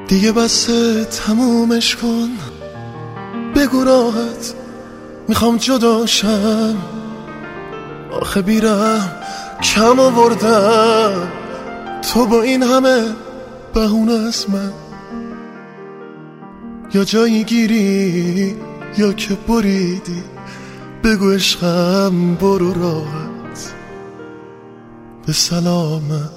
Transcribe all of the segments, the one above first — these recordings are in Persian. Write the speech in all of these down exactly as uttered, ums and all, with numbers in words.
دیگه بسه تمومش کن، بگو راحت میخوام جداشم، آخه بیرم کم آوردم، تو با این همه بهونه از من یا جایی گیری یا که بریدی، بگو عشقم برو راحت به سلامت.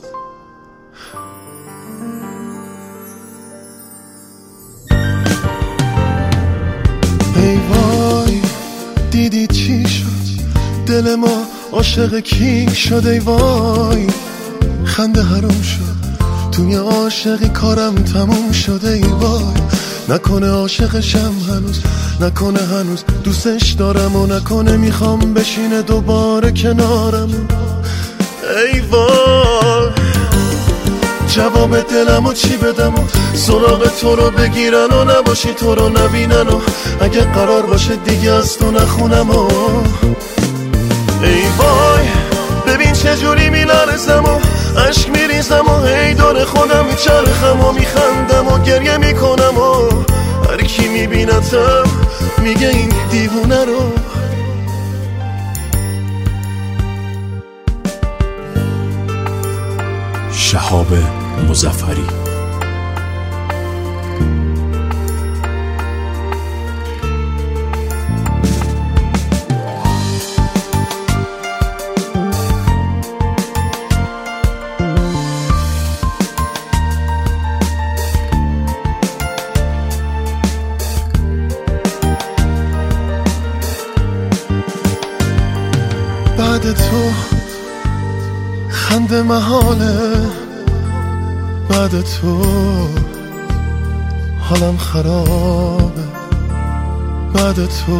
ای وای دیدی چی شد، دل ما عاشق کی شد، ای وای خنده حروم شد، توی عاشقی کارم تموم شده، ای وای نکنه عاشقشم هنوز، نکنه هنوز دوستش دارم و نکنه میخوام بشینه دوباره کنارم. ای وای جواب دلمو چی بدم و سراغ تو رو بگیرن و نباشی تو رو نبینن و اگه قرار باشه دیگه از تو نخونم و ای وای ببین چجوری میلرزم و عشق میریزم و هی دور خودم میچرخم و میخندم و گریه میکنم و هر کی میبینتم میگه این دیوونه رو. شهاب مظفری. بعد تو خنده محاله، بعد تو حالم خرابه، بعد تو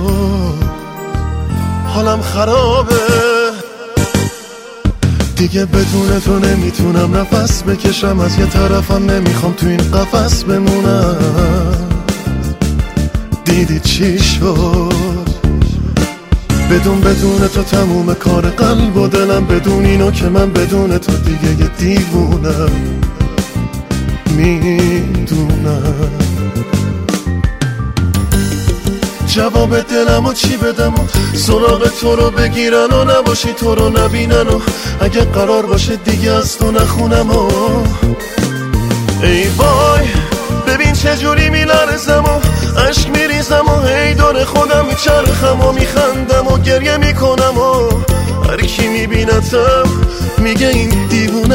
حالم خرابه، دیگه بدون تو نمیتونم نفس بکشم، از یه طرفم نمیخوام تو این قفس بمونم. دیدی چی شد بدون بدون تو تموم کار قلب و دلم، بدون اینو که من بدون تو دیگه یه دیوونم، میدونم. جواب دلمو چی بدم و سراغ تو رو بگیرن و نباشی تو رو نبینن و اگه قرار باشه دیگه از تو نخونم و ای وای ببین چجوری میلرزم و عشق میریزم و هی دور خودم میچرخم و میخندم و گریه میکنم و هر کی میبینتم میگه این دیوونه